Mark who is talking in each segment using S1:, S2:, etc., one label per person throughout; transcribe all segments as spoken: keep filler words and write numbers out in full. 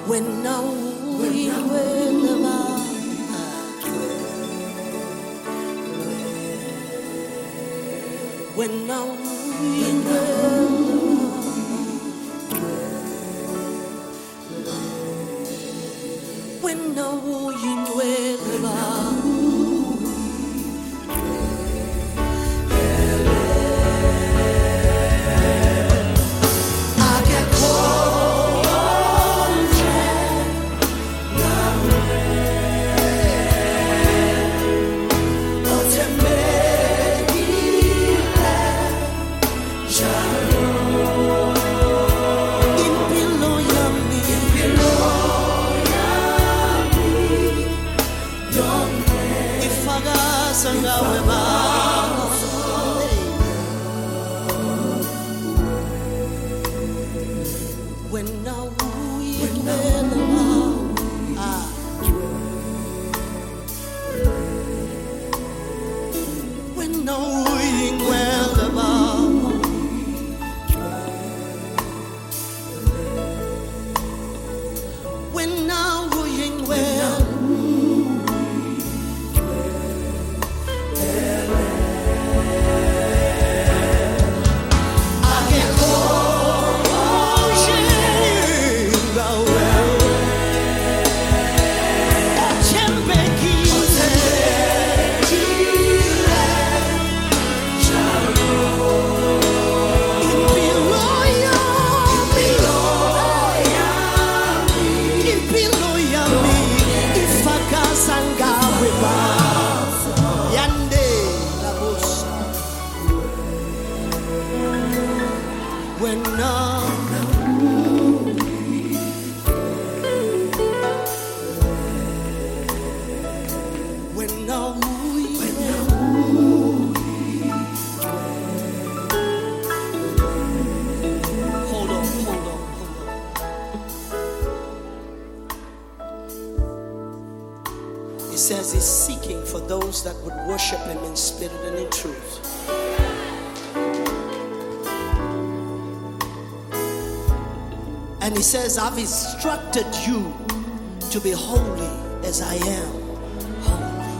S1: When now we will When now we will When now we will When now we will ah. When now we will When now we will When now, when now we, when now hold on, hold on, hold on. It says he's seeking for those that would worship him in spirit and in truth. And he says, I've instructed you to be holy as I am holy.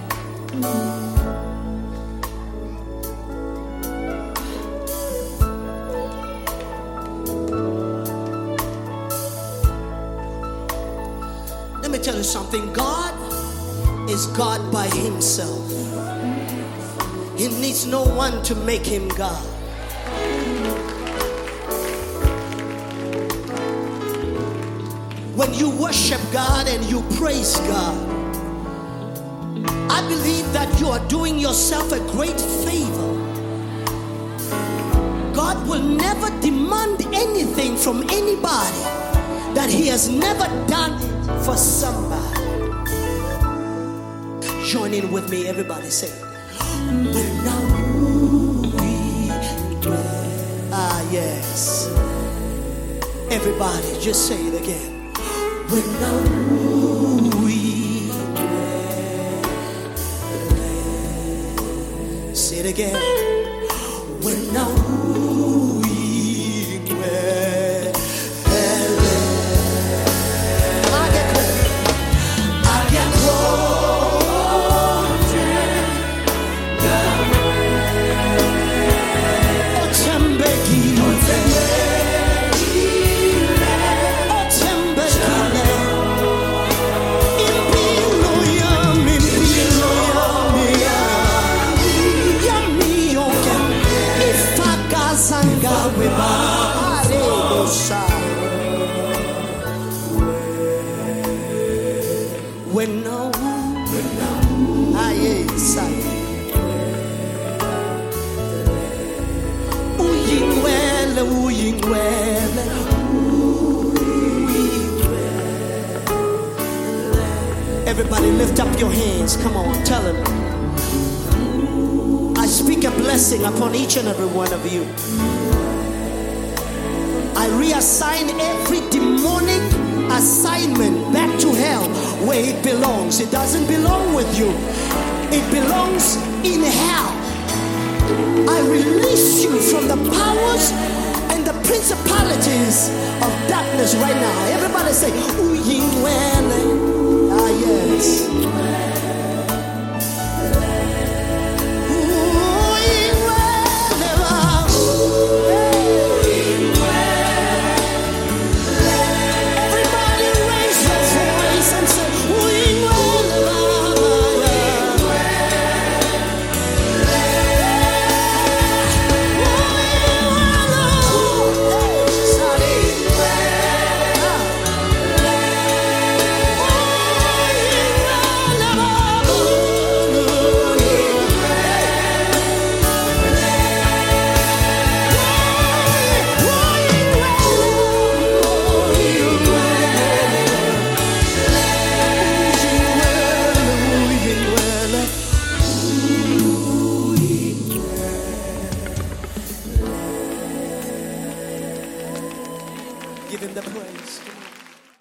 S1: Let me tell you something. God is God by himself. He needs no one to make him God. When you worship God and you praise God, I believe that you are doing yourself a great favor. God will never demand anything from anybody that he has never done it for somebody. Join in with me, everybody say, when now we ah yes. Everybody just say it again. When now we say it again. When now we I get I get When no, ah yes, uying well, uying well, everybody lift up your hands. Come on, tell them. I speak a blessing upon each and every one of you. I reassign every demonic assignment back to hell where it belongs. It doesn't belong with you. It belongs in hell. I release you from the powers and the principalities of darkness right now. Everybody say, Uyingwele. Ah, yes. Give him the praise.